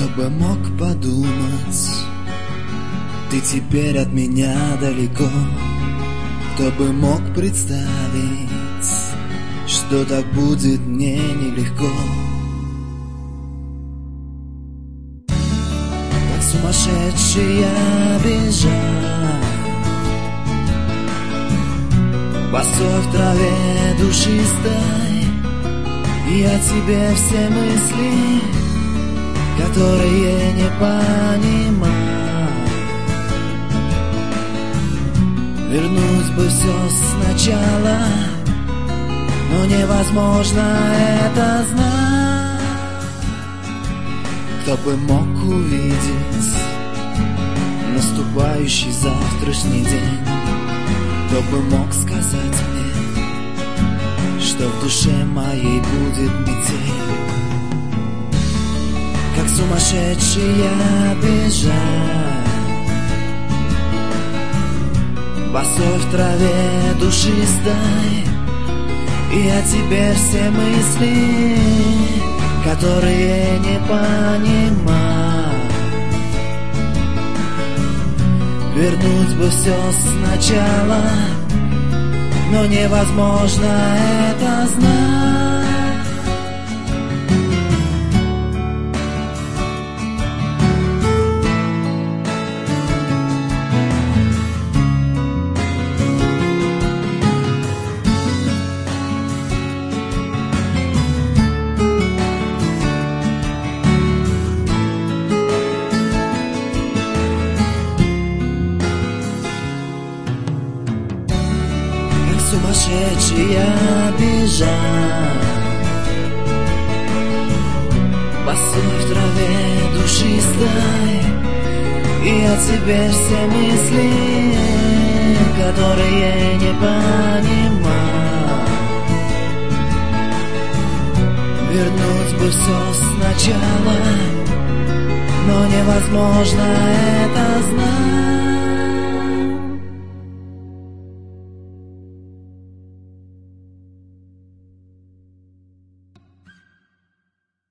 Кто бы мог подумать, ты теперь от меня далеко. Кто бы мог представить, что так будет мне нелегко. Как сумасшедший я бежал, босой в траве душистой, и о тебе все мысли, которые не понимал. Вернуть бы все сначала, но невозможно это знать. Кто бы мог увидеть наступающий завтрашний день? Кто бы мог сказать мне, что в душе моей будет метель? Как сумасшедший я бежал, босой в траве душистой, и о тебе все мысли, которые не понимал. Вернуть бы все сначала, но невозможно это знать. Сумасшедший я бежал, босой в траве душистой, и о тебе все мысли, которые не понимал. Вернуть бы все сначала, но невозможно это знать.